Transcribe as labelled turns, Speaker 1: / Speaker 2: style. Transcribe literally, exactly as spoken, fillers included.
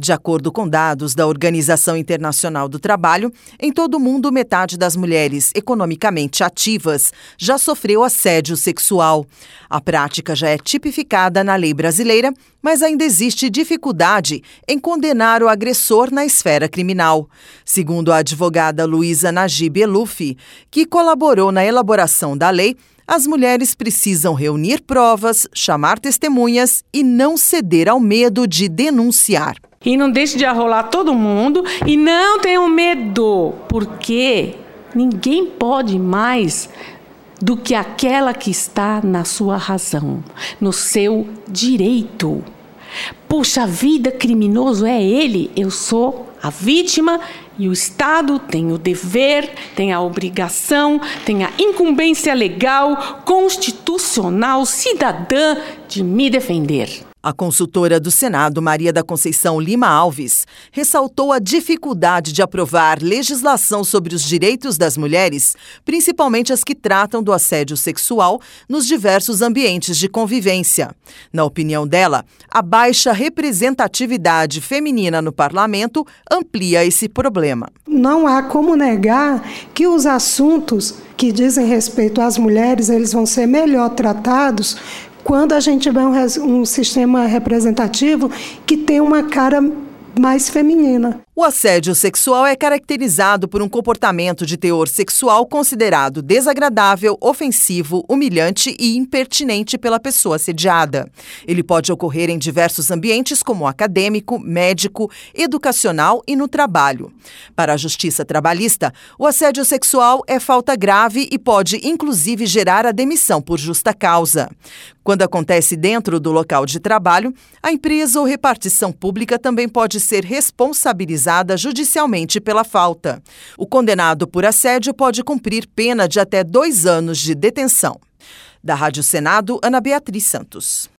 Speaker 1: De acordo com dados da Organização Internacional do Trabalho, em todo o mundo, metade das mulheres economicamente ativas já sofreu assédio sexual. A prática já é tipificada na lei brasileira, mas ainda existe dificuldade em condenar o agressor na esfera criminal. Segundo a advogada Luísa Najib Elufi, que colaborou na elaboração da lei, as mulheres precisam reunir provas, chamar testemunhas e não ceder ao medo de denunciar.
Speaker 2: E não deixe de arrolar todo mundo e não tenham medo, porque ninguém pode mais do que aquela que está na sua razão, no seu direito. Puxa vida, criminoso é ele, eu sou a vítima e o Estado tem o dever, tem a obrigação, tem a incumbência legal, constitucional, cidadã de me defender.
Speaker 1: A consultora do Senado, Maria da Conceição Lima Alves, ressaltou a dificuldade de aprovar legislação sobre os direitos das mulheres, principalmente as que tratam do assédio sexual nos diversos ambientes de convivência. Na opinião dela, a baixa representatividade feminina no parlamento amplia esse problema.
Speaker 3: Não há como negar que os assuntos que dizem respeito às mulheres, eles vão ser melhor tratados quando a gente tiver um, um sistema representativo que tem uma cara mais feminina.
Speaker 1: O assédio sexual é caracterizado por um comportamento de teor sexual considerado desagradável, ofensivo, humilhante e impertinente pela pessoa assediada. Ele pode ocorrer em diversos ambientes, como acadêmico, médico, educacional e no trabalho. Para a Justiça Trabalhista, o assédio sexual é falta grave e pode, inclusive, gerar a demissão por justa causa. Quando acontece dentro do local de trabalho, a empresa ou repartição pública também pode ser responsabilizada judicialmente pela falta. O condenado por assédio pode cumprir pena de até dois anos de detenção. Da Rádio Senado, Ana Beatriz Santos.